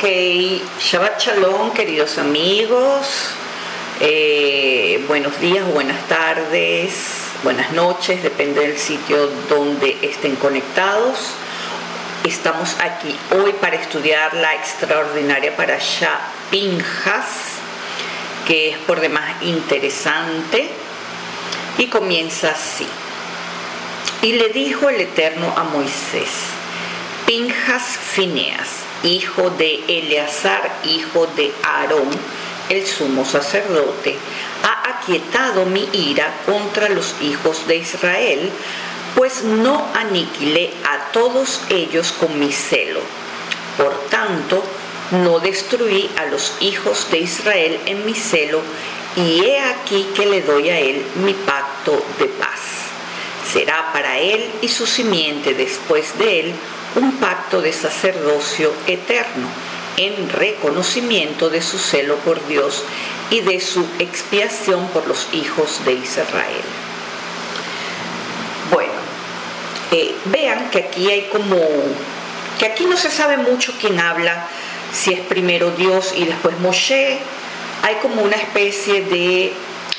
Ok, Shabbat Shalom, queridos amigos. Buenos días, buenas tardes, buenas noches, depende del sitio donde estén conectados. Estamos aquí hoy para estudiar la extraordinaria Parashá Pinjas, que es por demás interesante, y comienza así. Y le dijo el Eterno a Moisés: Pinjas Fineas, hijo de Eleazar, hijo de Aarón, el sumo sacerdote, ha aquietado mi ira contra los hijos de Israel, pues no aniquilé a todos ellos con mi celo. Por tanto, no destruí a los hijos de Israel en mi celo, y he aquí que le doy a él mi pacto de paz. Será para él y su simiente después de él un pacto de sacerdocio eterno, en reconocimiento de su celo por Dios y de su expiación por los hijos de Israel. Bueno, vean que aquí hay que aquí no se sabe mucho quién habla, si es primero Dios y después Moshe. Hay como una especie de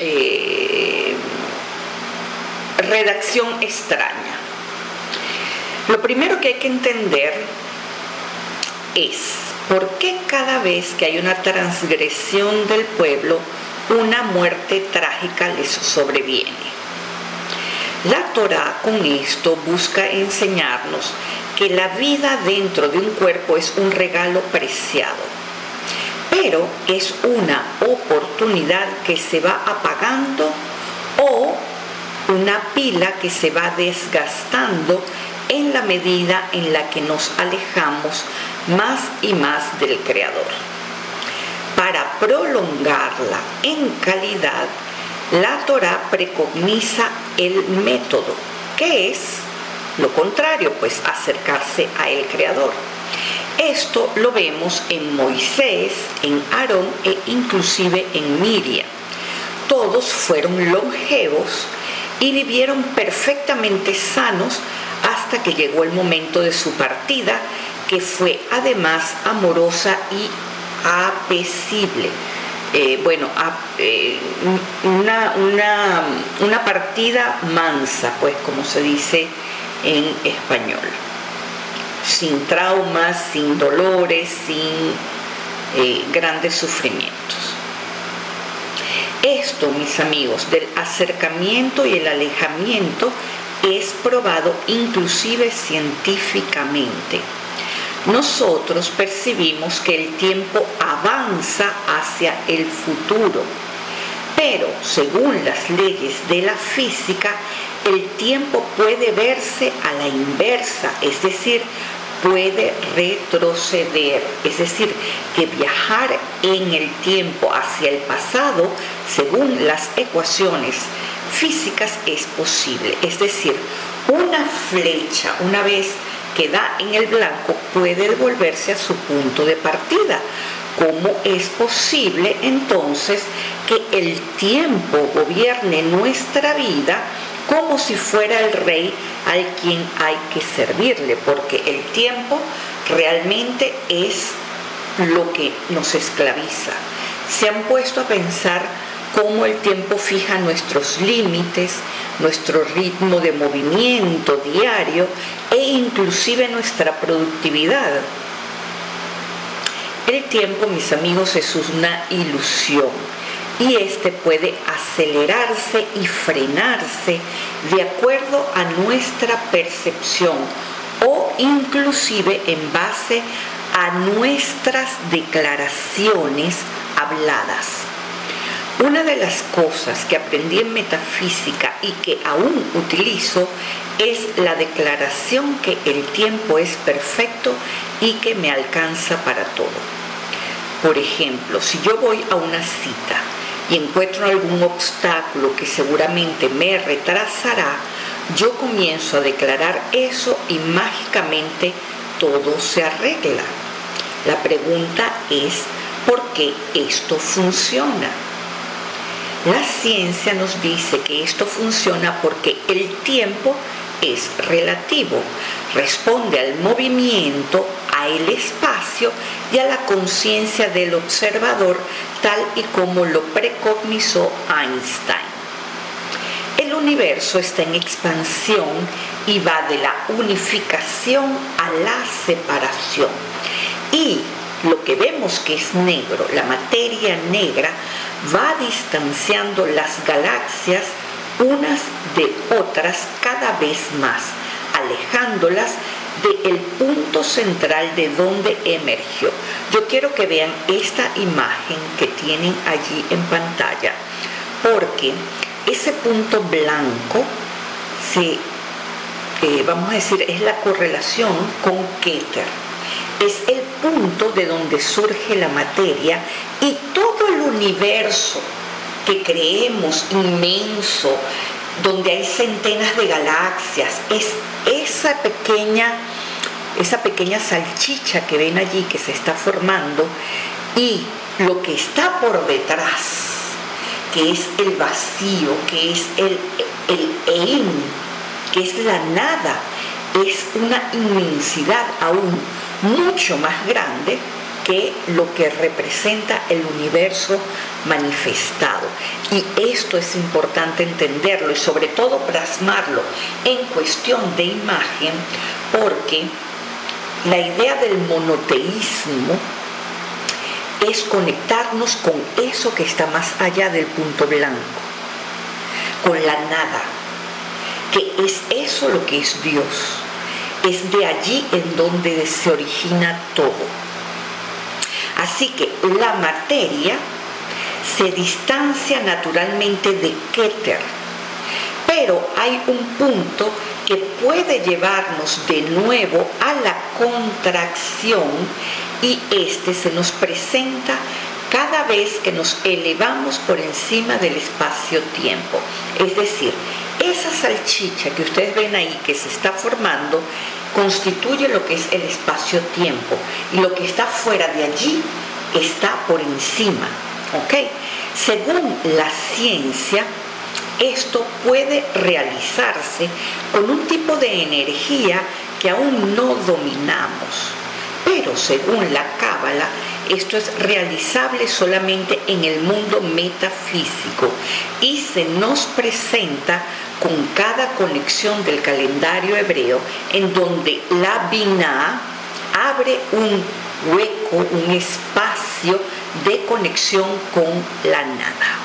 redacción extraña. Lo primero que hay que entender es por qué cada vez que hay una transgresión del pueblo, una muerte trágica les sobreviene. La Torá con esto busca enseñarnos que la vida dentro de un cuerpo es un regalo preciado, pero es una oportunidad que se va apagando o una pila que se va desgastando en la medida en la que nos alejamos más y más del Creador. Para prolongarla en calidad, la Torá preconiza el método, que es lo contrario, pues acercarse a el Creador. Esto lo vemos en Moisés, en Aarón e inclusive en Miriam. Todos fueron longevos y vivieron perfectamente sanos hasta que llegó el momento de su partida, que fue además amorosa y apacible. Una partida mansa, pues, como se dice en español, sin traumas, sin dolores, sin grandes sufrimientos. Esto, mis amigos, del acercamiento y el alejamiento es probado inclusive científicamente. Nosotros percibimos que el tiempo avanza hacia el futuro, pero según las leyes de la física, el tiempo puede verse a la inversa, es decir, puede retroceder, es decir, que viajar en el tiempo hacia el pasado, según las ecuaciones físicas, es posible. Es decir, una flecha, una vez que da en el blanco, puede devolverse a su punto de partida. ¿Cómo es posible entonces que el tiempo gobierne nuestra vida como si fuera el rey al quien hay que servirle? Porque el tiempo realmente es lo que nos esclaviza. ¿Se han puesto a pensar cómo el tiempo fija nuestros límites, nuestro ritmo de movimiento diario e inclusive nuestra productividad? El tiempo, mis amigos, es una ilusión, y este puede acelerarse y frenarse de acuerdo a nuestra percepción o inclusive en base a nuestras declaraciones habladas. Una de las cosas que aprendí en metafísica y que aún utilizo es la declaración que el tiempo es perfecto y que me alcanza para todo. Por ejemplo, si yo voy a una cita y encuentro algún obstáculo que seguramente me retrasará, yo comienzo a declarar eso y mágicamente todo se arregla. La pregunta es, ¿por qué esto funciona? La ciencia nos dice que esto funciona porque el tiempo es relativo, responde al movimiento, al espacio espacio y a la conciencia del observador, tal y como lo precognizó Einstein. El universo está en expansión y va de la unificación a la separación. Y lo que vemos que es negro, la materia negra, va distanciando las galaxias unas de otras cada vez más, alejándolas del punto central de donde emergió. Yo quiero que vean esta imagen que tienen allí en pantalla, porque ese punto blanco vamos a decir, es la correlación con Keter. Es el punto de donde surge la materia y todo el universo que creemos inmenso, donde hay centenas de galaxias, es esa pequeña salchicha que ven allí que se está formando, y lo que está por detrás, que es el vacío, que es el Ein, que es la nada, es una inmensidad aún mucho más grande que lo que representa el universo manifestado. Y esto es importante entenderlo y sobre todo plasmarlo en cuestión de imagen, porque la idea del monoteísmo es conectarnos con eso que está más allá del punto blanco, con la nada, que es eso lo que es Dios. Es de allí en donde se origina todo. Así que la materia se distancia naturalmente de Keter, pero hay un punto que puede llevarnos de nuevo a la contracción, y este se nos presenta cada vez que nos elevamos por encima del espacio-tiempo. Es decir, esa salchicha que ustedes ven ahí que se está formando constituye lo que es el espacio-tiempo, y lo que está fuera de allí está por encima, ¿ok? Según la ciencia, esto puede realizarse con un tipo de energía que aún no dominamos, pero según la Cábala, esto es realizable solamente en el mundo metafísico y se nos presenta con cada conexión del calendario hebreo, en donde la Binah abre un hueco, un espacio de conexión con la nada.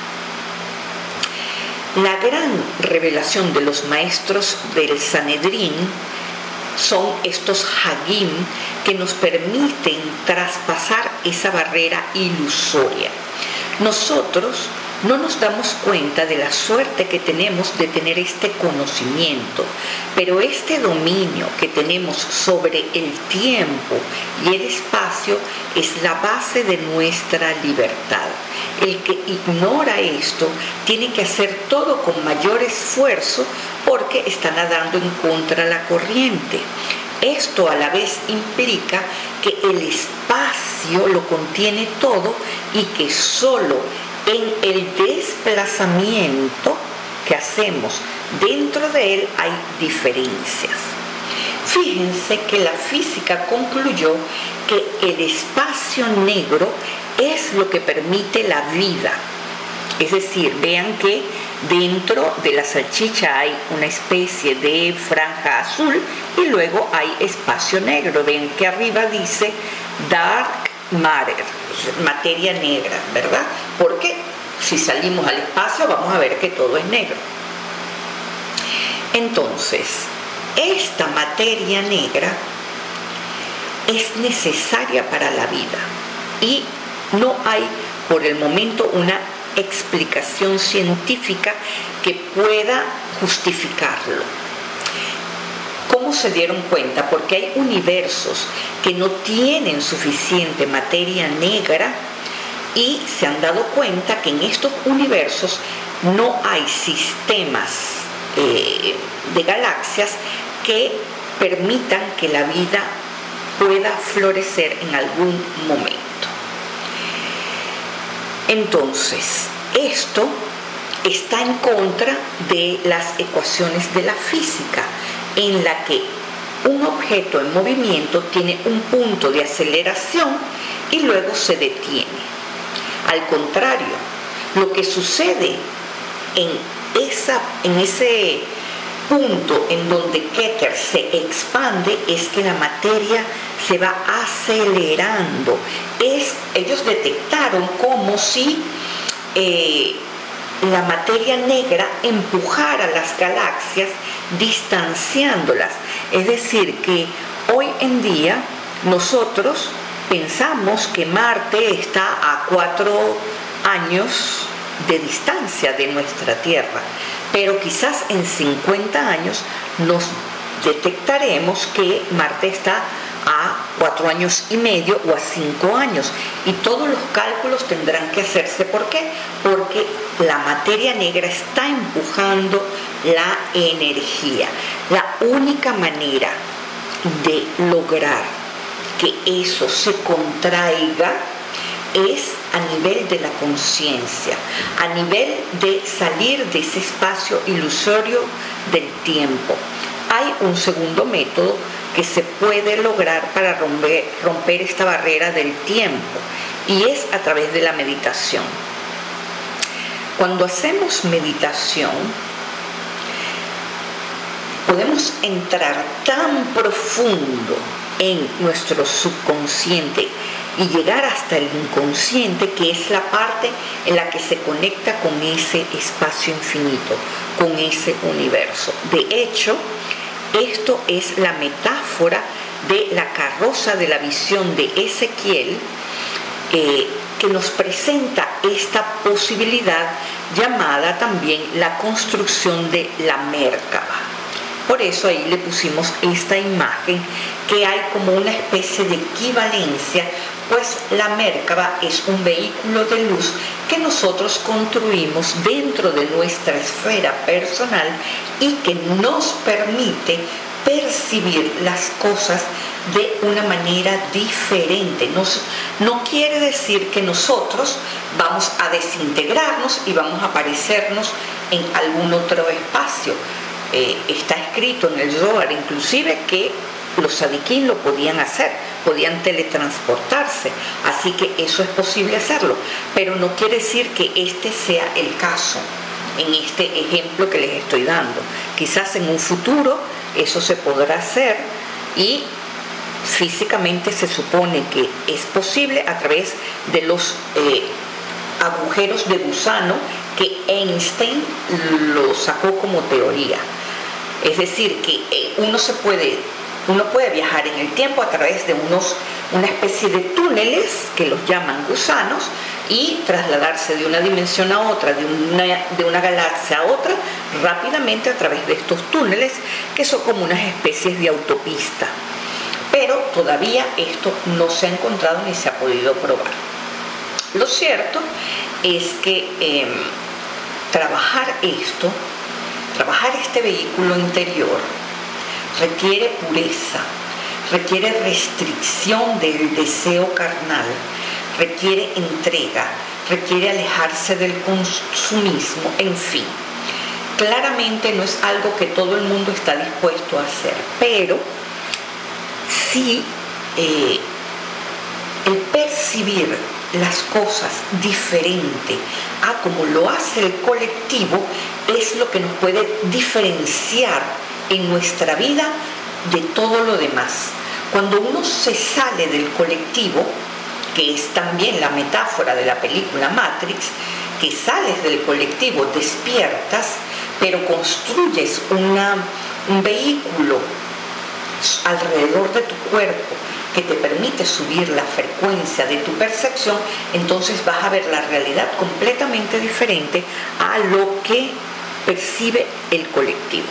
La gran revelación de los maestros del Sanedrín son estos Hagim que nos permiten traspasar esa barrera ilusoria. Nosotros no nos damos cuenta de la suerte que tenemos de tener este conocimiento, pero este dominio que tenemos sobre el tiempo y el espacio es la base de nuestra libertad. El que ignora esto tiene que hacer todo con mayor esfuerzo porque está nadando en contra de la corriente. Esto a la vez implica que el espacio lo contiene todo y que solo en el desplazamiento que hacemos dentro de él hay diferencias. Fíjense que la física concluyó que el espacio negro es lo que permite la vida. Es decir, vean que dentro de la salchicha hay una especie de franja azul y luego hay espacio negro. Ven que arriba dice dark matter, materia negra, ¿verdad? Porque si salimos al espacio vamos a ver que todo es negro. Entonces, esta materia negra es necesaria para la vida y no hay por el momento una explicación científica que pueda justificarlo. ¿Cómo se dieron cuenta? Porque hay universos que no tienen suficiente materia negra y se han dado cuenta que en estos universos no hay sistemas de galaxias que permitan que la vida pueda florecer en algún momento. Entonces, esto está en contra de las ecuaciones de la física, en la que un objeto en movimiento tiene un punto de aceleración y luego se detiene. Al contrario, lo que sucede en ese punto en donde Keter se expande es que la materia se va acelerando. Ellos detectaron como si la materia negra empujara las galaxias distanciándolas. Es decir, que hoy en día nosotros pensamos que Marte está a 4 años de distancia de nuestra Tierra, pero quizás en 50 años nos detectaremos que Marte está a 4 años y medio o a 5 años, y todos los cálculos tendrán que hacerse. ¿Por qué? Porque la materia negra está empujando la energía. La única manera de lograr que eso se contraiga es a nivel de la conciencia, a nivel de salir de ese espacio ilusorio del tiempo. Hay un segundo método que se puede lograr para romper esta barrera del tiempo, y es a través de la meditación. Cuando hacemos meditación, podemos entrar tan profundo en nuestro subconsciente y llegar hasta el inconsciente, que es la parte en la que se conecta con ese espacio infinito, con ese universo. De hecho, esto es la metáfora de la carroza de la visión de Ezequiel, que nos presenta esta posibilidad llamada también la construcción de la Mérkaba. Por eso ahí le pusimos esta imagen, que hay como una especie de equivalencia, pues la Mérkaba es un vehículo de luz que nosotros construimos dentro de nuestra esfera personal y que nos permite percibir las cosas de una manera diferente. No quiere decir que nosotros vamos a desintegrarnos y vamos a parecernos en algún otro espacio. Está escrito en el Zohar inclusive que los tzadikim lo podían hacer, podían teletransportarse, así que eso es posible hacerlo, pero no quiere decir que este sea el caso en este ejemplo que les estoy dando. Quizás en un futuro eso se podrá hacer, y físicamente se supone que es posible a través de los agujeros de gusano que Einstein lo sacó como teoría. Es decir, que uno puede viajar en el tiempo a través de una especie de túneles que los llaman gusanos, y trasladarse de una dimensión a otra, de una galaxia a otra, rápidamente a través de estos túneles, que son como unas especies de autopista. Pero todavía esto no se ha encontrado ni se ha podido probar. Lo cierto es que trabajar este vehículo interior requiere pureza, requiere restricción del deseo carnal, requiere entrega, requiere alejarse del consumismo, en fin. Claramente no es algo que todo el mundo está dispuesto a hacer, pero sí el percibir las cosas diferente a como lo hace el colectivo es lo que nos puede diferenciar en nuestra vida de todo lo demás. Cuando uno se sale del colectivo, que es también la metáfora de la película Matrix, que sales del colectivo, despiertas, pero construyes un vehículo alrededor de tu cuerpo que te permite subir la frecuencia de tu percepción, entonces vas a ver la realidad completamente diferente a lo que percibe el colectivo.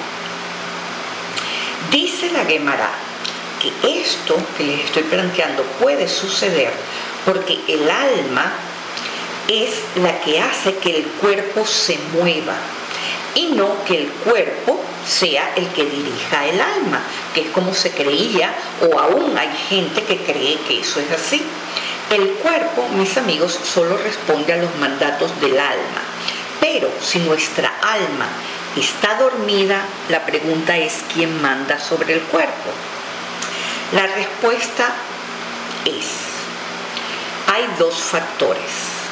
Dice la Gemara que esto que les estoy planteando puede suceder porque el alma es la que hace que el cuerpo se mueva, y no que el cuerpo sea el que dirija el alma, que es como se creía, o aún hay gente que cree que eso es así. El cuerpo, mis amigos, solo responde a los mandatos del alma, pero si nuestra alma está dormida, la pregunta es ¿quién manda sobre el cuerpo? La respuesta es, hay dos factores.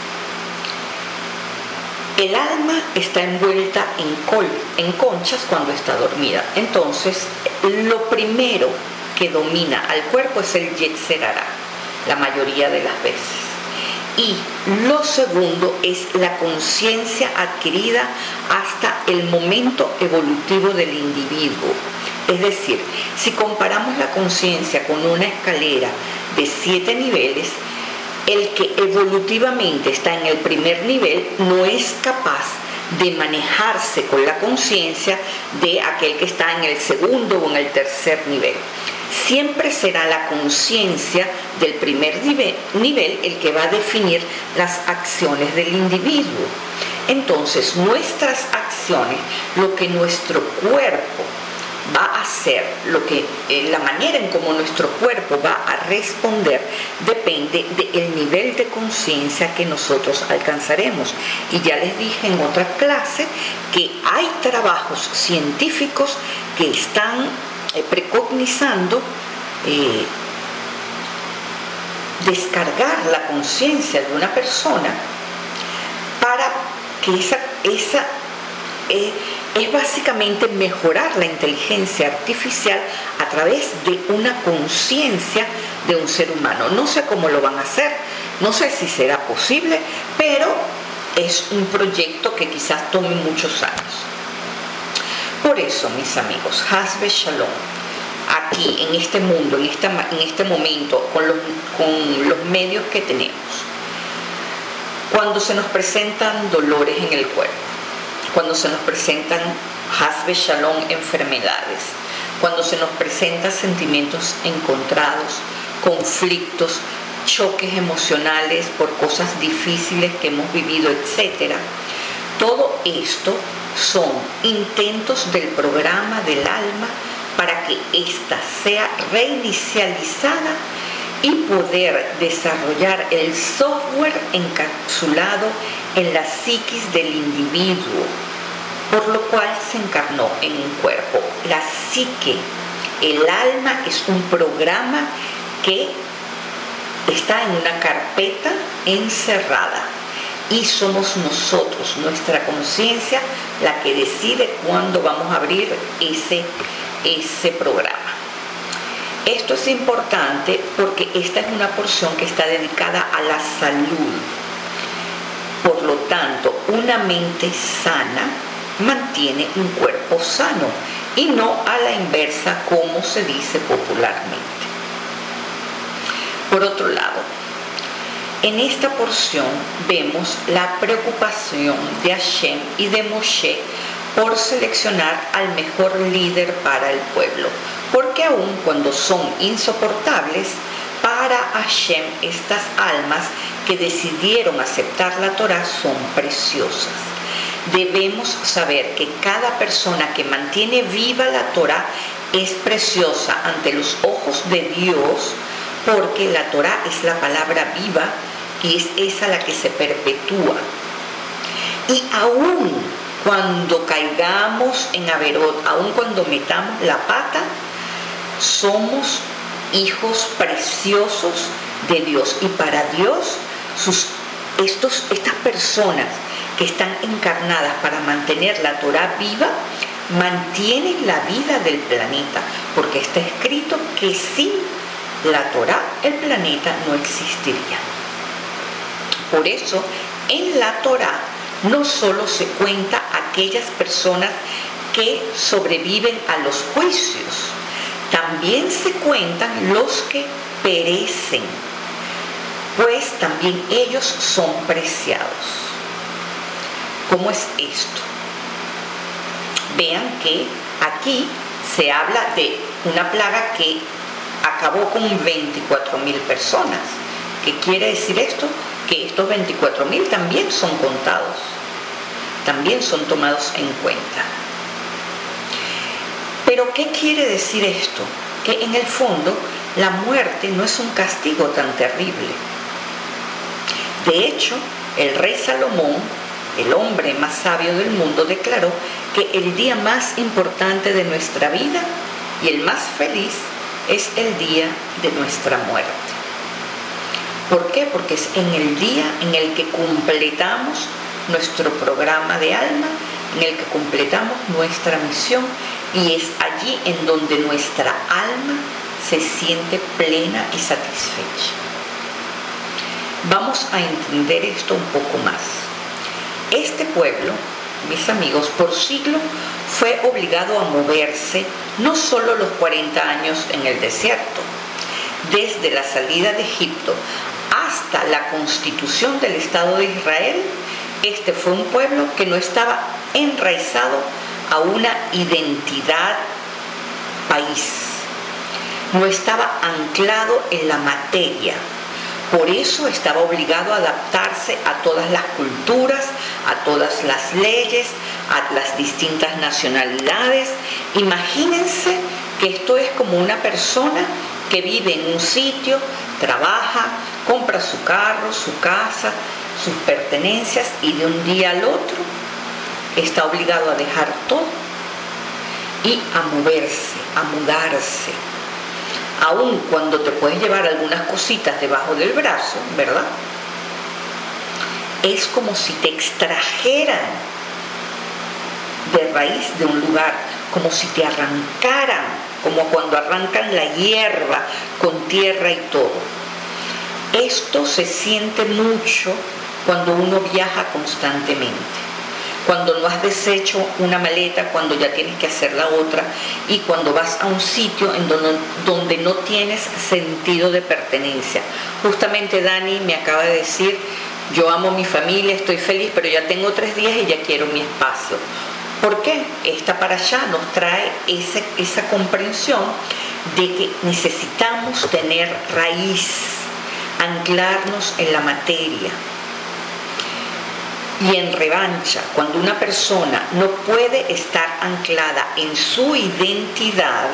El alma está envuelta en conchas cuando está dormida. Entonces, lo primero que domina al cuerpo es el Yetzer Hará, la mayoría de las veces. Y lo segundo es la conciencia adquirida hasta el momento evolutivo del individuo. Es decir, si comparamos la conciencia con una escalera de 7 niveles, el que evolutivamente está en el primer nivel no es capaz de manejarse con la conciencia de aquel que está en el segundo o en el tercer nivel. Siempre será la conciencia del primer nivel el que va a definir las acciones del individuo. Entonces, nuestras acciones, lo que nuestro cuerpo va a hacer, la manera en cómo nuestro cuerpo va a responder, depende del nivel de conciencia que nosotros alcanzaremos. Y ya les dije en otra clase que hay trabajos científicos que están precognizando descargar la conciencia de una persona para que es básicamente mejorar la inteligencia artificial a través de una conciencia de un ser humano. No sé cómo lo van a hacer, no sé si será posible, pero es un proyecto que quizás tome muchos años. Por eso, mis amigos, Haz Shalom, aquí en este mundo, en este momento, con los medios que tenemos, cuando se nos presentan dolores en el cuerpo, cuando se nos presentan Haz Shalom enfermedades, cuando se nos presentan sentimientos encontrados, conflictos, choques emocionales por cosas difíciles que hemos vivido, etc. Todo esto son intentos del programa del alma para que ésta sea reinicializada y poder desarrollar el software encapsulado en la psiquis del individuo, por lo cual se encarnó en un cuerpo. La psique, el alma, es un programa que está en una carpeta encerrada y somos nosotros, nuestra conciencia, la que decide cuándo vamos a abrir ese programa. Esto es importante porque esta es una porción que está dedicada a la salud. Por lo tanto, una mente sana mantiene un cuerpo sano y no a la inversa como se dice popularmente. Por otro lado, en esta porción vemos la preocupación de Hashem y de Moshe por seleccionar al mejor líder para el pueblo, porque aun cuando son insoportables, para Hashem estas almas que decidieron aceptar la Torá son preciosas. Debemos saber que cada persona que mantiene viva la Torá es preciosa ante los ojos de Dios, porque la Torá es la palabra viva y es esa la que se perpetúa. Y aún cuando caigamos en Averot, aún cuando metamos la pata, somos hijos preciosos de Dios. Y para Dios, estas personas que están encarnadas para mantener la Torá viva, mantienen la vida del planeta, porque está escrito que sin la Torá el planeta no existiría. Por eso, en la Torá no solo se cuenta aquellas personas que sobreviven a los juicios, también se cuentan los que perecen, pues también ellos son preciados. ¿Cómo es esto? Vean que aquí se habla de una plaga que acabó con 24.000 personas. ¿Qué quiere decir esto? Que estos 24.000 también son contados, también son tomados en cuenta. Pero ¿qué quiere decir esto? Que en el fondo la muerte no es un castigo tan terrible. De hecho, el rey Salomón, el hombre más sabio del mundo, declaró que el día más importante de nuestra vida y el más feliz es el día de nuestra muerte. ¿Por qué? Porque es en el día en el que completamos nuestro programa de alma, en el que completamos nuestra misión, y es allí en donde nuestra alma se siente plena y satisfecha. Vamos a entender esto un poco más. Este pueblo, mis amigos, por siglos fue obligado a moverse no solo los 40 años en el desierto. Desde la salida de Egipto hasta la constitución del Estado de Israel, este fue un pueblo que no estaba enraizado a una identidad país, no estaba anclado en la materia. Por eso estaba obligado a adaptarse a todas las culturas, a todas las leyes, a las distintas nacionalidades. Imagínense que esto es como una persona que vive en un sitio, trabaja, compra su carro, su casa, sus pertenencias, y de un día al otro está obligado a dejar todo y a moverse, a mudarse. Aun cuando te puedes llevar algunas cositas debajo del brazo, ¿verdad? Es como si te extrajeran de raíz de un lugar, como si te arrancaran, como cuando arrancan la hierba con tierra y todo. Esto se siente mucho cuando uno viaja constantemente, cuando no has deshecho una maleta, cuando ya tienes que hacer la otra, y cuando vas a un sitio en donde no tienes sentido de pertenencia. Justamente Dani me acaba de decir, yo amo mi familia, estoy feliz, pero ya tengo 3 días y ya quiero mi espacio. ¿Por qué? Esta parashá nos trae esa comprensión de que necesitamos tener raíz, anclarnos en la materia. Y en revancha, cuando una persona no puede estar anclada en su identidad,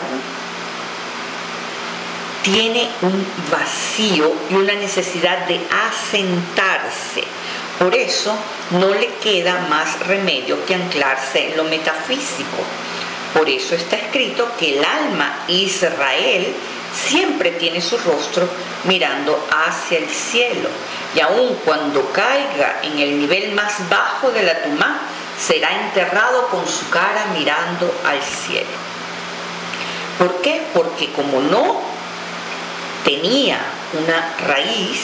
tiene un vacío y una necesidad de asentarse. Por eso no le queda más remedio que anclarse en lo metafísico. Por eso está escrito que el alma Israel siempre tiene su rostro mirando hacia el cielo, y aun cuando caiga en el nivel más bajo de la tumá, será enterrado con su cara mirando al cielo. ¿Por qué? Porque como no tenía una raíz,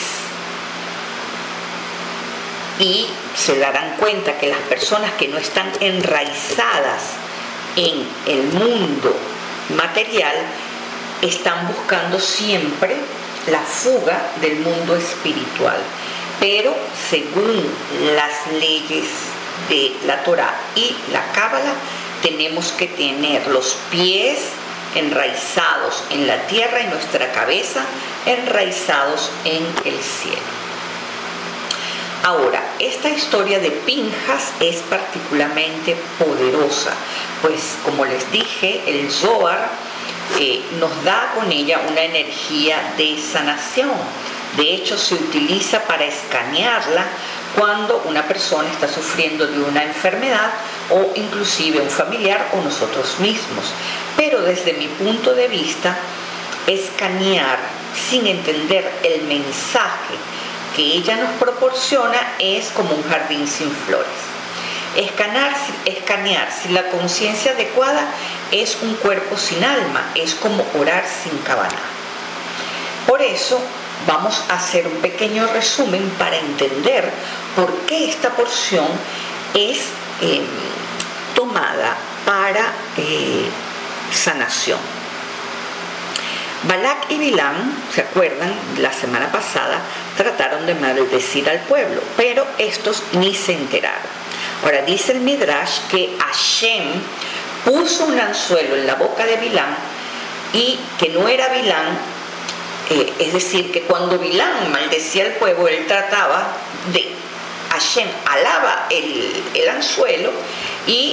y se darán cuenta que las personas que no están enraizadas en el mundo material están buscando siempre la fuga del mundo espiritual. Pero según las leyes de la Torá y la Cábala, tenemos que tener los pies enraizados en la tierra y nuestra cabeza enraizados en el cielo. Ahora, esta historia de Pinjas es particularmente poderosa, pues como les dije, el Zohar nos da con ella una energía de sanación. De hecho, se utiliza para escanearla cuando una persona está sufriendo de una enfermedad, o inclusive un familiar o nosotros mismos. Pero desde mi punto de vista, escanear sin entender el mensaje que ella nos proporciona es como un jardín sin flores. Escanear sin la conciencia adecuada es un cuerpo sin alma, es como orar sin cabana. Por eso vamos a hacer un pequeño resumen para entender por qué esta porción es tomada para sanación. Balak y Bilam, ¿se acuerdan? La semana pasada trataron de maldecir al pueblo, pero estos ni se enteraron. Ahora dice el Midrash que Hashem puso un anzuelo en la boca de Bilam, y que no era Bilam, es decir, que cuando Bilam maldecía al pueblo, él trataba de, Hashem alaba el anzuelo, y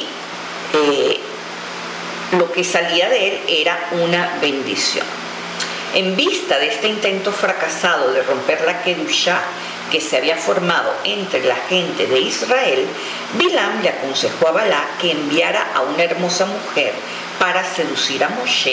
lo que salía de él era una bendición. En vista de este intento fracasado de romper la Kedushá que se había formado entre la gente de Israel, Bilam le aconsejó a Balak que enviara a una hermosa mujer para seducir a Moshe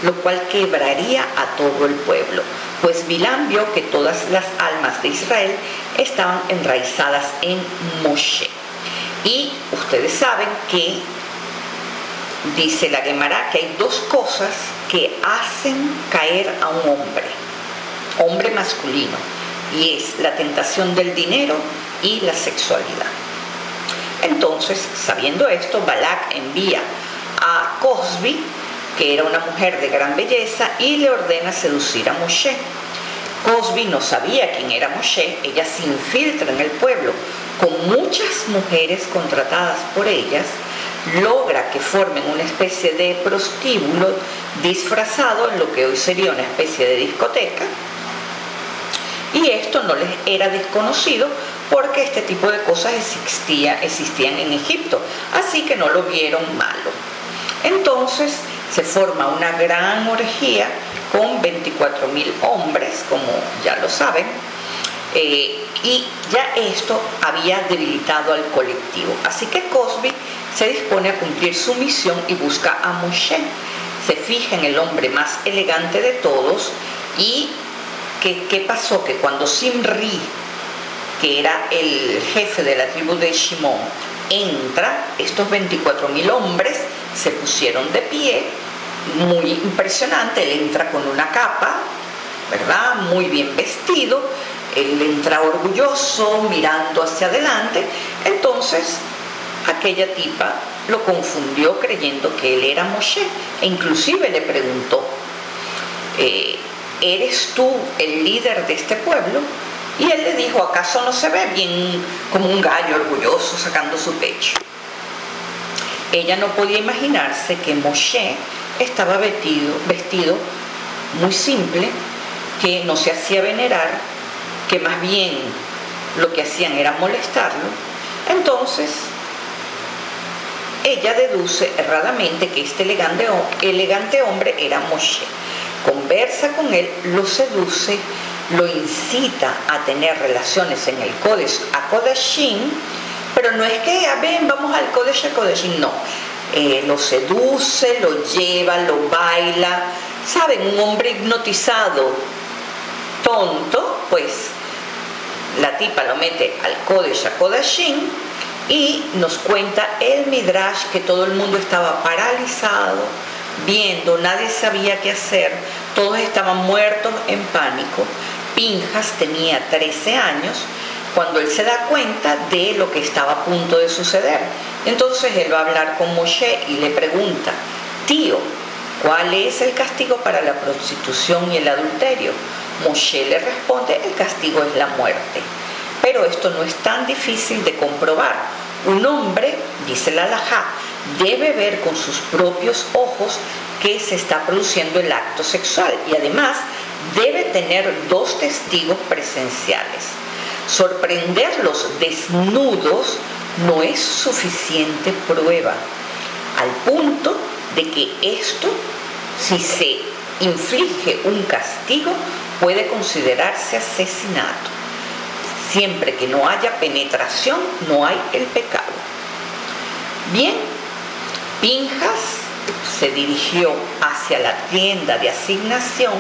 lo cual quebraría a todo el pueblo, pues Bilam vio que todas las almas de Israel estaban enraizadas en Moshe. Y ustedes saben que dice la Gemara que hay dos cosas que hacen caer a un hombre masculino, y es la tentación del dinero y la sexualidad. Entonces, sabiendo esto, Balak envía a Cosbi, que era una mujer de gran belleza, y le ordena seducir a Moshe. Cosbi no sabía quién era Moshe. Ella se infiltra en el pueblo con muchas mujeres contratadas por ellas, logra que formen una especie de prostíbulo disfrazado en lo que hoy sería una especie de discoteca, y esto no les era desconocido porque este tipo de cosas existían en Egipto, así que no lo vieron malo. Entonces se forma una gran orgía con 24.000 hombres, como ya lo saben, y ya esto había debilitado al colectivo. Así que Cosbi se dispone a cumplir su misión y busca a Moshe. Se fija en el hombre más elegante de todos. Y ¿qué pasó? Que cuando Simri, que era el jefe de la tribu de Shimón, entra, estos 24.000 hombres se pusieron de pie, muy impresionante. Él entra con una capa, ¿verdad?, muy bien vestido. Él entra orgulloso, mirando hacia adelante. Entonces aquella tipa lo confundió creyendo que él era Moshe, e inclusive le preguntó: ¿eres tú el líder de este pueblo? Y él le dijo: ¿acaso no se ve bien como un gallo orgulloso sacando su pecho? Ella no podía imaginarse que Moshe estaba vestido muy simple, que no se hacía venerar, que más bien lo que hacían era molestarlo. Entonces ella deduce erradamente que este elegante hombre era Moshe. Conversa con él, lo seduce, lo incita a tener relaciones en el Kodesh HaKodashim, pero no es que ven, vamos al Kodesh HaKodashim, no. Lo seduce, lo lleva, lo baila. ¿Saben? Un hombre hipnotizado, tonto, pues la tipa lo mete al Kodesh HaKodashim, y nos cuenta el Midrash que todo el mundo estaba paralizado, viendo, nadie sabía qué hacer, todos estaban muertos en pánico. Pinjas tenía 13 años cuando él se da cuenta de lo que estaba a punto de suceder. Entonces él va a hablar con Moshe y le pregunta: tío, ¿cuál es el castigo para la prostitución y el adulterio? Moshe le responde: el castigo es la muerte. Pero esto no es tan difícil de comprobar. Un hombre, dice la halajá, debe ver con sus propios ojos que se está produciendo el acto sexual, y además debe tener 2 testigos presenciales. Sorprenderlos desnudos no es suficiente prueba, al punto de que esto, si se inflige un castigo, puede considerarse asesinato. Siempre que no haya penetración, no hay el pecado. Bien, Pinjas se dirigió hacia la tienda de asignación,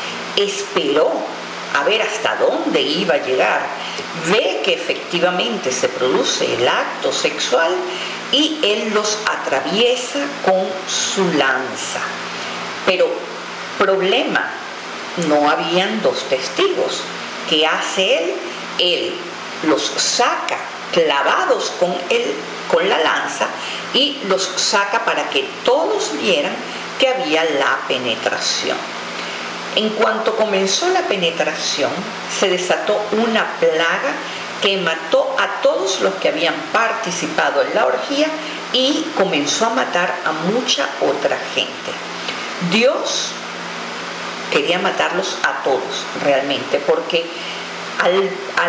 esperó a ver hasta dónde iba a llegar, ve que efectivamente se produce el acto sexual y él los atraviesa con su lanza. Pero, problema, no habían 2 testigos. ¿Qué hace él? Él los saca clavados con la lanza, y los saca para que todos vieran que había la penetración. En cuanto comenzó la penetración, se desató una plaga que mató a todos los que habían participado en la orgía y comenzó a matar a mucha otra gente. Dios quería matarlos a todos realmente, porque al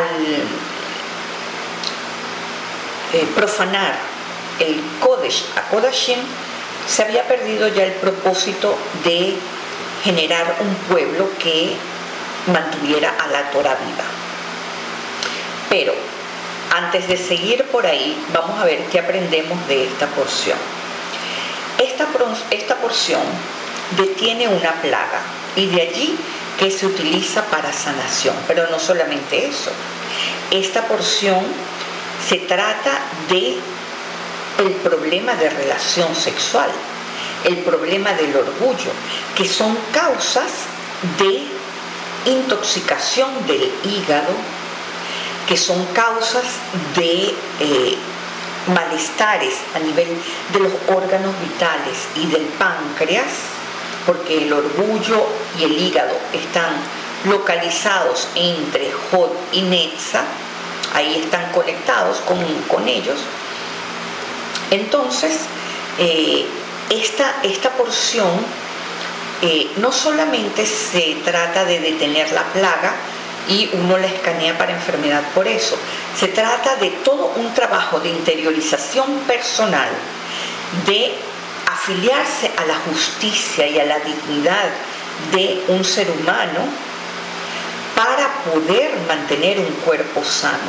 profanar el Kodesh HaKodashim se había perdido ya el propósito de generar un pueblo que mantuviera a la Torá viva. Pero antes de seguir por ahí, vamos a ver qué aprendemos de esta porción. Esta porción detiene una plaga y de allí que se utiliza para sanación. Pero no solamente eso, esta porción se trata de el problema de relación sexual, el problema del orgullo, que son causas de intoxicación del hígado, que son causas de malestares a nivel de los órganos vitales y del páncreas, porque el orgullo y el hígado están localizados entre Hod y Netzah, ahí están conectados con ellos. Entonces, esta porción no solamente se trata de detener la plaga y uno la escanea para enfermedad por eso, se trata de todo un trabajo de interiorización personal, de afiliarse a la justicia y a la dignidad de un ser humano para poder mantener un cuerpo sano.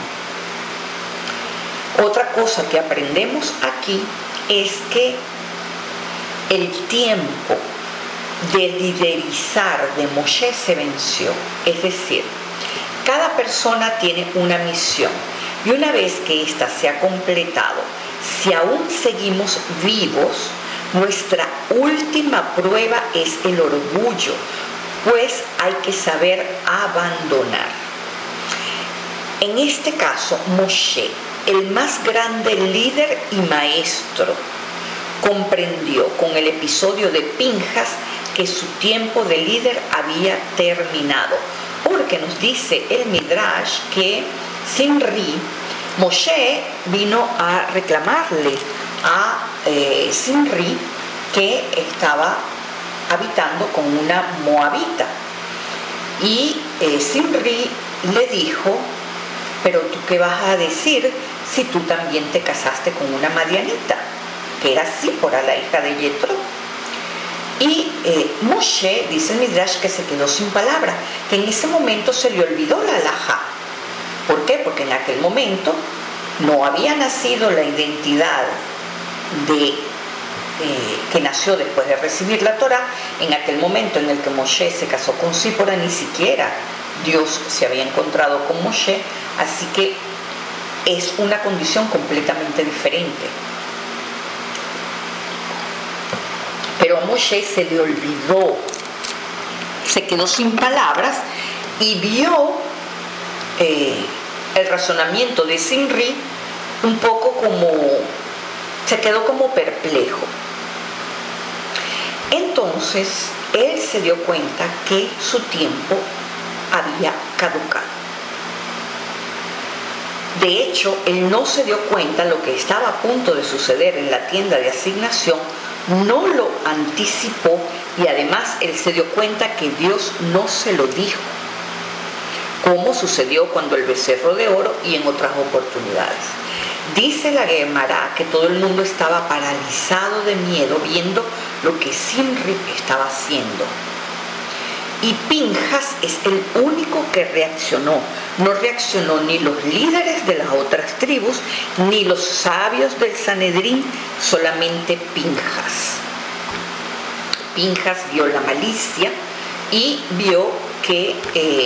Otra cosa que aprendemos aquí es que el tiempo de liderizar de Moshe se venció. Es decir, cada persona tiene una misión y una vez que ésta se ha completado, si aún seguimos vivos, nuestra última prueba es el orgullo, pues hay que saber abandonar. En este caso, Moshe, el más grande líder y maestro, comprendió con el episodio de Pinjas que su tiempo de líder había terminado, porque nos dice el Midrash que Simri, Moshe vino a reclamarle a Simri que estaba habitando con una moabita, y Simri le dijo: pero tú qué vas a decir si tú también te casaste con una madianita, que era Zípora, la hija de Yetro. Y Moshe, dice el Midrash, que se quedó sin palabra, que en ese momento se le olvidó la halajá. ¿Por qué? Porque en aquel momento no había nacido la identidad que nació después de recibir la Torá. En aquel momento en el que Moshe se casó con Zípora, ni siquiera Dios se había encontrado con Moshe, así que es una condición completamente diferente. Pero a Moshe se le olvidó, se quedó sin palabras y vio el razonamiento de Simri un poco como, se quedó como perplejo. Entonces él se dio cuenta que su tiempo había caducado. De hecho, él no se dio cuenta lo que estaba a punto de suceder en la tienda de asignación, no lo anticipó, y además él se dio cuenta que Dios no se lo dijo, como sucedió cuando el becerro de oro y en otras oportunidades. Dice la Gemara que todo el mundo estaba paralizado de miedo viendo lo que Simri estaba haciendo. Y Pinjas es el único que reaccionó. No reaccionó ni los líderes de las otras tribus, ni los sabios del Sanedrín, solamente Pinjas. Pinjas vio la malicia y vio que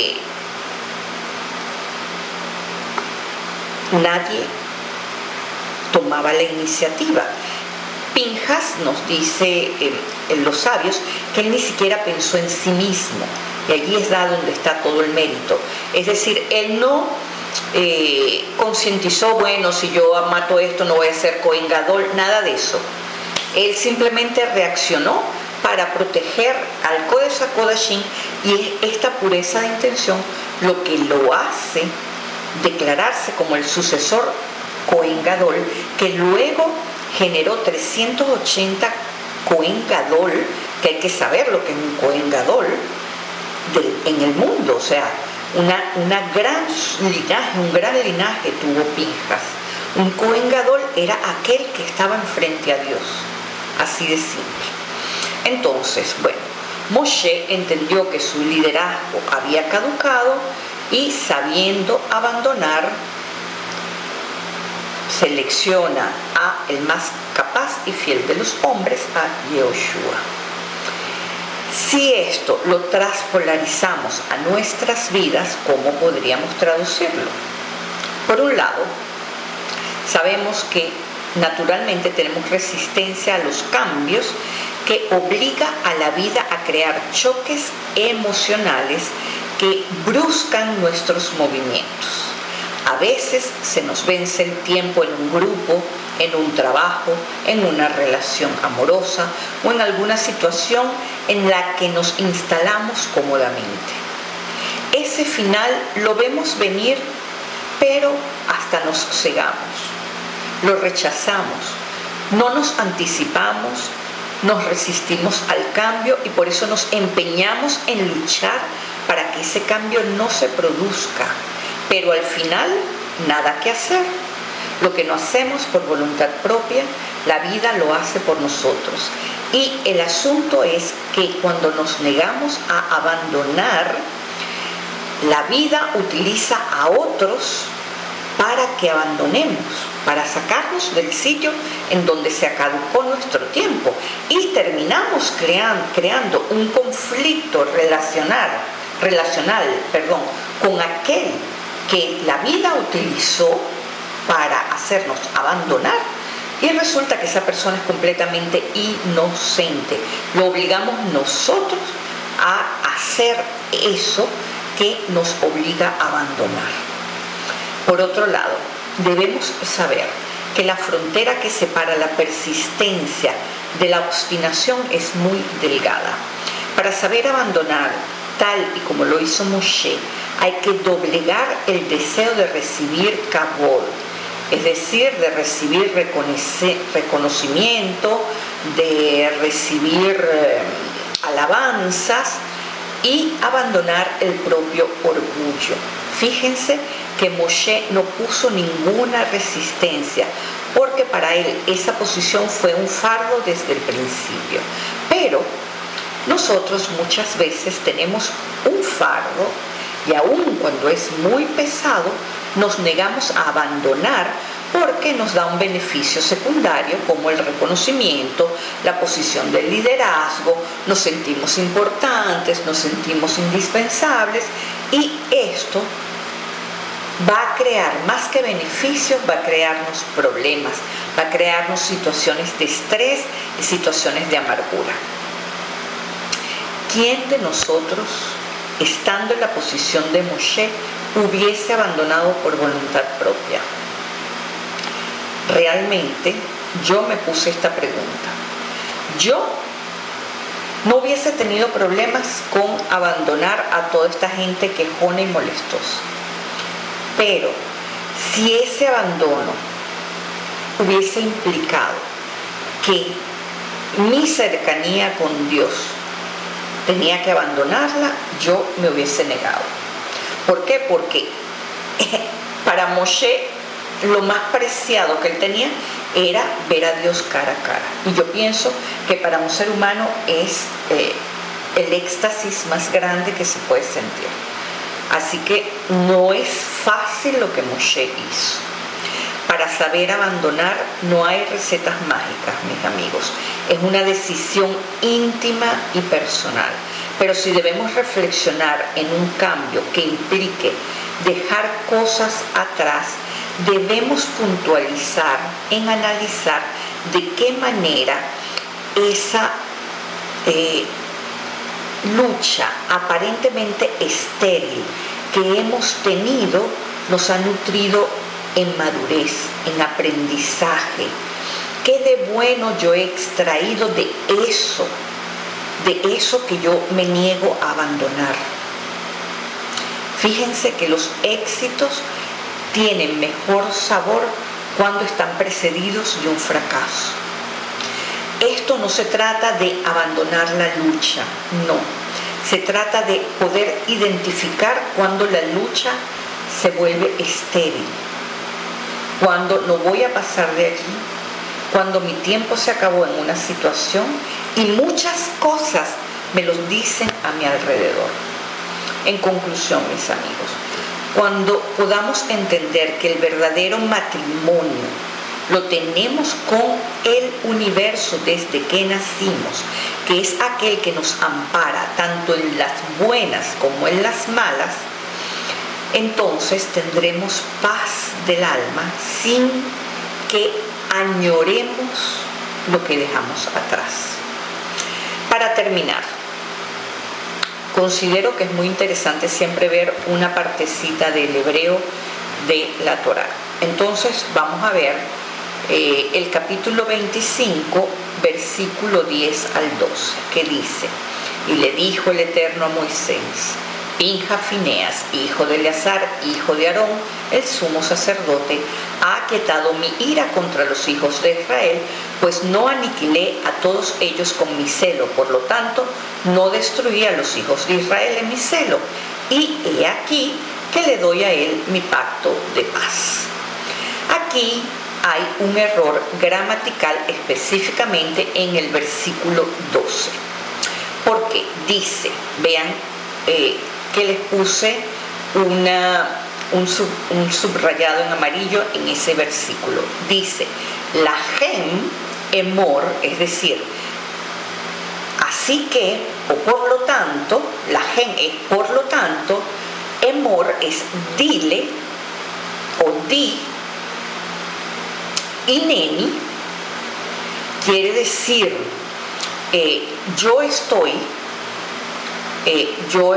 nadie tomaba la iniciativa. Pinjas nos dice en los sabios que él ni siquiera pensó en sí mismo, y allí es donde está todo el mérito. Es decir, él no concientizó, bueno, si yo mato esto no voy a ser Cohen Gadol, nada de eso. Él simplemente reaccionó para proteger al Kodesh HaKodashim, y es esta pureza de intención lo que lo hace declararse como el sucesor Cohen Gadol, que luego generó 380 Cohen Gadol, que hay que saber lo que es un Cohen Gadol en el mundo. O sea, un gran linaje tuvo Pinjas. Un Cohen Gadol era aquel que estaba enfrente a Dios, así de simple. Entonces, bueno, Moshe entendió que su liderazgo había caducado y, sabiendo abandonar, selecciona a el más capaz y fiel de los hombres, a Yehoshua. Si esto lo traspolarizamos a nuestras vidas, ¿cómo podríamos traducirlo? Por un lado, sabemos que naturalmente tenemos resistencia a los cambios que obliga a la vida a crear choques emocionales que bruscan nuestros movimientos. A veces se nos vence el tiempo en un grupo, en un trabajo, en una relación amorosa o en alguna situación en la que nos instalamos cómodamente. Ese final lo vemos venir, pero hasta nos cegamos, lo rechazamos, no nos anticipamos, nos resistimos al cambio y por eso nos empeñamos en luchar para que ese cambio no se produzca. Pero al final, nada que hacer. Lo que no hacemos por voluntad propia, la vida lo hace por nosotros. Y el asunto es que cuando nos negamos a abandonar, la vida utiliza a otros para que abandonemos, para sacarnos del sitio en donde se caducó nuestro tiempo. Y terminamos creando un conflicto relacional, con aquel que la vida utilizó para hacernos abandonar, y resulta que esa persona es completamente inocente. Lo obligamos nosotros a hacer eso que nos obliga a abandonar. Por otro lado, debemos saber que la frontera que separa la persistencia de la obstinación es muy delgada. Para saber abandonar, tal y como lo hizo Moshe, hay que doblegar el deseo de recibir kabod, es decir, de recibir reconocimiento, de recibir alabanzas, y abandonar el propio orgullo. Fíjense que Moshe no puso ninguna resistencia, porque para él esa posición fue un fardo desde el principio. Pero nosotros muchas veces tenemos un fardo y aun cuando es muy pesado, nos negamos a abandonar porque nos da un beneficio secundario como el reconocimiento, la posición del liderazgo, nos sentimos importantes, nos sentimos indispensables, y esto va a crear, más que beneficios, va a crearnos problemas, va a crearnos situaciones de estrés y situaciones de amargura. ¿Quién de nosotros, estando en la posición de Moshe, hubiese abandonado por voluntad propia? Realmente yo me puse esta pregunta. Yo no hubiese tenido problemas con abandonar a toda esta gente quejona y molestosa. Pero si ese abandono hubiese implicado que mi cercanía con Dios tenía que abandonarla, yo me hubiese negado. ¿Por qué? Porque para Moshe lo más preciado que él tenía era ver a Dios cara a cara. Y yo pienso que para un ser humano es el éxtasis más grande que se puede sentir. Así que no es fácil lo que Moshe hizo. Para saber abandonar no hay recetas mágicas, mis amigos. Es una decisión íntima y personal. Pero si debemos reflexionar en un cambio que implique dejar cosas atrás, debemos puntualizar en analizar de qué manera esa lucha aparentemente estéril que hemos tenido nos ha nutrido en madurez, en aprendizaje. ¿Qué de bueno yo he extraído de eso que yo me niego a abandonar? Fíjense que los éxitos tienen mejor sabor cuando están precedidos de un fracaso. Esto no se trata de abandonar la lucha, no. Se trata de poder identificar cuando la lucha se vuelve estéril, cuando no voy a pasar de aquí, cuando mi tiempo se acabó en una situación y muchas cosas me lo dicen a mi alrededor. En conclusión, mis amigos, cuando podamos entender que el verdadero matrimonio lo tenemos con el universo desde que nacimos, que es aquel que nos ampara tanto en las buenas como en las malas, entonces tendremos paz del alma sin que añoremos lo que dejamos atrás. Para terminar, considero que es muy interesante siempre ver una partecita del hebreo de la Torá. Entonces vamos a ver el capítulo 25, versículo 10 al 12, que dice: y le dijo el Eterno a Moisés: Pinja Fineas, hijo de Eleazar, hijo de Aarón, el sumo sacerdote, ha aquietado mi ira contra los hijos de Israel, pues no aniquilé a todos ellos con mi celo, por lo tanto, no destruí a los hijos de Israel en mi celo, y he aquí que le doy a él mi pacto de paz. Aquí hay un error gramatical específicamente en el versículo 12, porque dice, vean, que les puse un subrayado en amarillo en ese versículo. Dice, la gem, emor, es decir, así que, o por lo tanto, la gem es por lo tanto, emor es dile o di, y neni quiere decir yo estoy, yo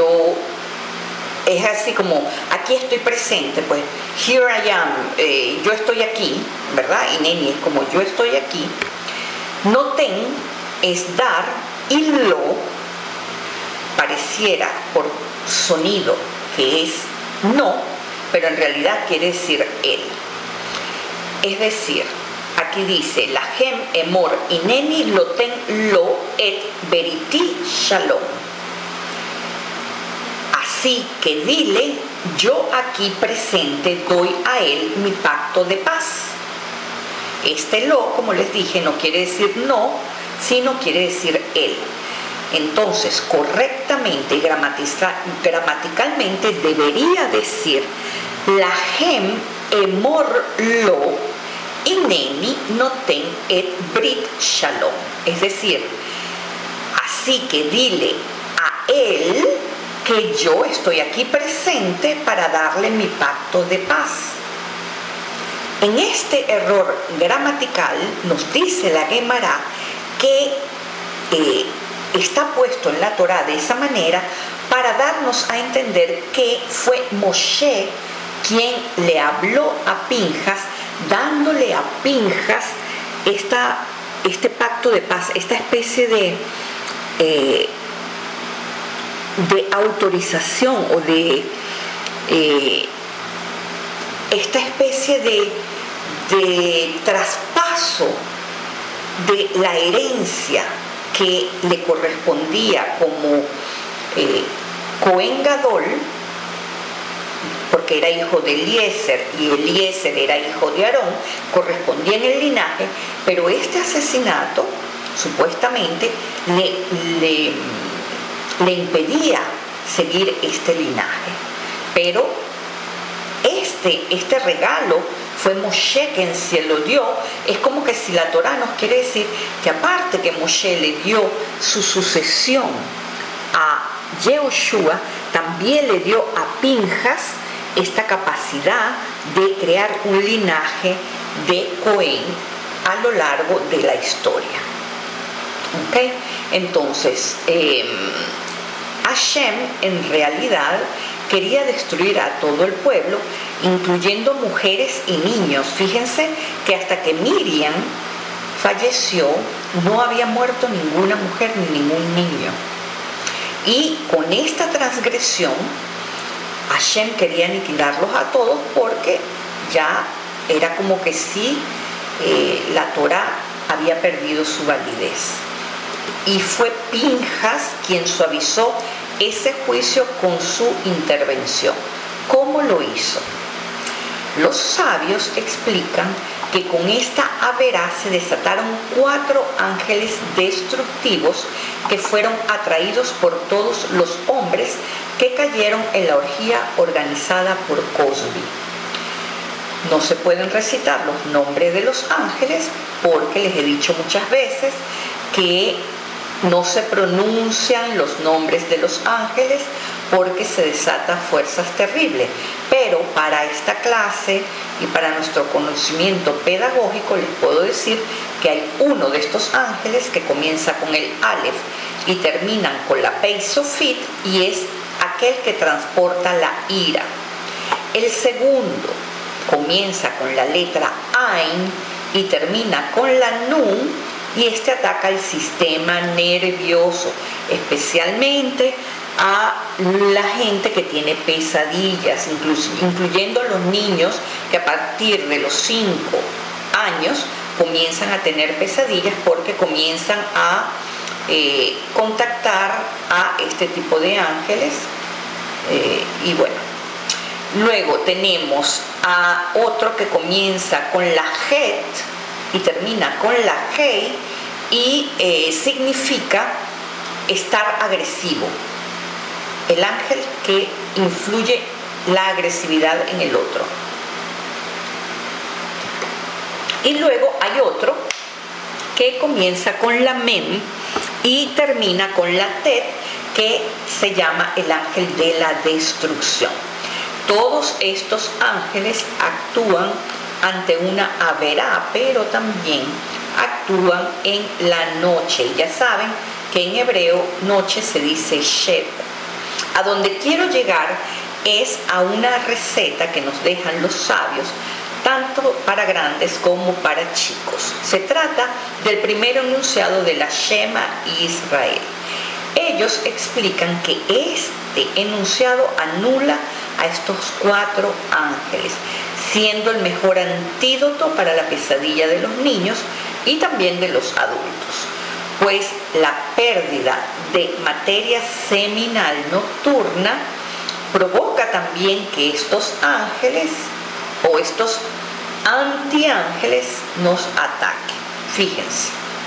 es así como aquí estoy presente, pues here I am, yo estoy aquí, ¿verdad? Y neni es como yo estoy aquí. Noten es dar, y lo pareciera por sonido que es no, pero en realidad quiere decir él. Es decir, aquí dice, la gem emor ineni loten lo et beriti shalom. Así que dile, yo aquí presente doy a él mi pacto de paz. Este lo, como les dije, no quiere decir no, sino quiere decir él. Entonces, correctamente y gramaticalmente debería decir, la gem emor lo ineni noten et brit shalom. Es decir, así que dile a él que yo estoy aquí presente para darle mi pacto de paz. En este error gramatical nos dice la Gemara que está puesto en la Torá de esa manera para darnos a entender que fue Moshe quien le habló a Pinjas, dándole a Pinjas este pacto de paz, esta especie de autorización o de esta especie de traspaso de la herencia que le correspondía como Cohen Gadol, porque era hijo de Eliezer y Eliezer era hijo de Aarón, correspondía en el linaje, pero este asesinato supuestamente le impedía seguir este linaje. Pero este regalo fue Moshe quien se lo dio. Es como que si la Torá nos quiere decir que aparte que Moshe le dio su sucesión a Yehoshua, también le dio a Pinjas esta capacidad de crear un linaje de Cohen a lo largo de la historia. ¿Okay? Entonces, Hashem en realidad quería destruir a todo el pueblo, incluyendo mujeres y niños. Fíjense que hasta que Miriam falleció, no había muerto ninguna mujer ni ningún niño. Y con esta transgresión, Hashem quería aniquilarlos a todos porque ya era como que si la Torá había perdido su validez. Y fue Pinjas quien suavizó ese juicio con su intervención. ¿Cómo lo hizo? Los sabios explican que con esta haberá se desataron 4 ángeles destructivos que fueron atraídos por todos los hombres que cayeron en la orgía organizada por Cosbi. No se pueden recitar los nombres de los ángeles porque les he dicho muchas veces que no se pronuncian los nombres de los ángeles porque se desatan fuerzas terribles. Pero para esta clase y para nuestro conocimiento pedagógico les puedo decir que hay uno de estos ángeles que comienza con el Aleph y terminan con la Pei Sofit y es aquel que transporta la ira. El segundo comienza con la letra Ain y termina con la Nun y este ataca el sistema nervioso, especialmente a la gente que tiene pesadillas, incluyendo a los niños que a partir de los 5 años comienzan a tener pesadillas porque comienzan a contactar a este tipo de ángeles. Y bueno, luego tenemos a otro que comienza con la Het y termina con la Hei y significa estar agresivo. El ángel que influye la agresividad en el otro. Y luego hay otro que comienza con la Mem y termina con la Tet, que se llama el ángel de la destrucción. Todos estos ángeles actúan ante una averá, pero también actúan en la noche. Y ya saben que en hebreo noche se dice Sheb. A donde quiero llegar es a una receta que nos dejan los sabios, tanto para grandes como para chicos. Se trata del primer enunciado de la Shema Israel. Ellos explican que este enunciado anula a estos 4 ángeles, siendo el mejor antídoto para la pesadilla de los niños y también de los adultos, pues la pérdida de materia seminal nocturna provoca también que estos ángeles o estos antiángeles nos ataquen. Fíjense,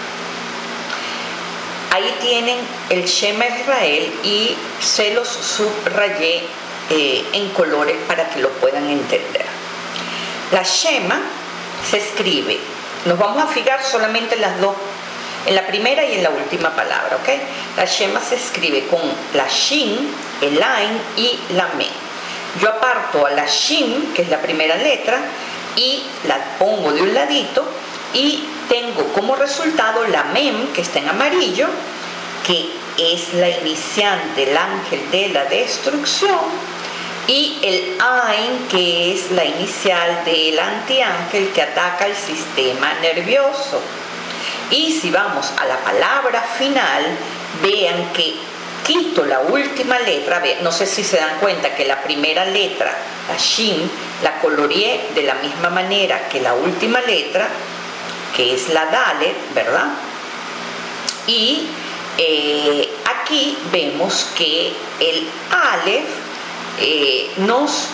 ahí tienen el Shema Israel y se los subrayé en colores para que lo puedan entender. La Shema se escribe, nos vamos a fijar solamente en las dos, en la primera y en la última palabra, ¿ok? La Shema se escribe con la Shin, el Ain y la Mem. Yo aparto a la Shin, que es la primera letra, y la pongo de un ladito y tengo como resultado la Mem, que está en amarillo, que es la iniciante, el ángel de la destrucción, y el Ain, que es la inicial del antiángel que ataca el sistema nervioso. Y si vamos a la palabra final, vean que quito la última letra. No sé si se dan cuenta que la primera letra, la Shin, la coloreé de la misma manera que la última letra, que es la Dalet, ¿verdad? Y aquí vemos que el Aleph nos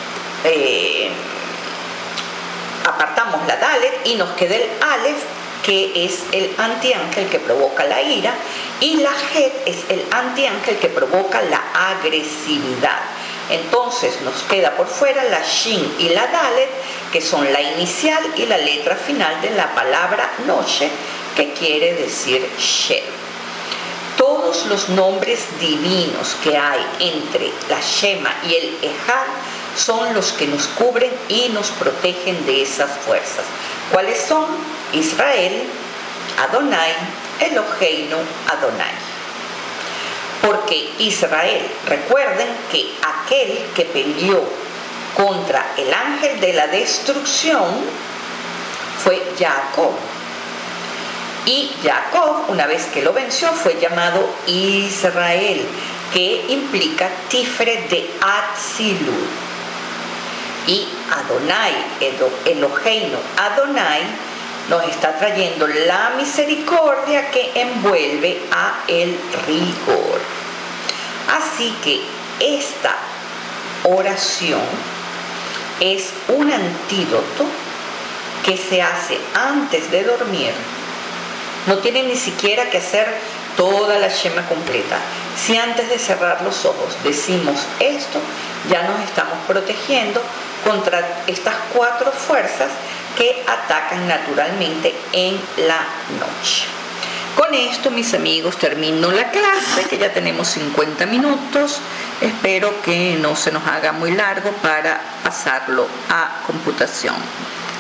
apartamos la Dalet y nos queda el Aleph, que es el antiángel que provoca la ira, y la Het es el antiángel que provoca la agresividad. Entonces nos queda por fuera la Shin y la Dalet, que son la inicial y la letra final de la palabra noche, que quiere decir Sheb. Todos los nombres divinos que hay entre la Shema y el Ejad son los que nos cubren y nos protegen de esas fuerzas. ¿Cuáles son? Israel, Adonai, Eloheinu, Adonai. Porque Israel, recuerden que aquel que peleó contra el ángel de la destrucción fue Jacob. Y Jacob, una vez que lo venció, fue llamado Israel, que implica Tiferet de Atzilut. Y Adonai, Eloheinu, Adonai, nos está trayendo la misericordia que envuelve a el rigor. Así que esta oración es un antídoto que se hace antes de dormir. No tiene ni siquiera que hacer toda la Shema completa. Si antes de cerrar los ojos decimos esto, ya nos estamos protegiendo contra estas 4 fuerzas que atacan naturalmente en la noche. Con esto, mis amigos, termino la clase, que ya tenemos 50 minutos. Espero que no se nos haga muy largo para pasarlo a computación.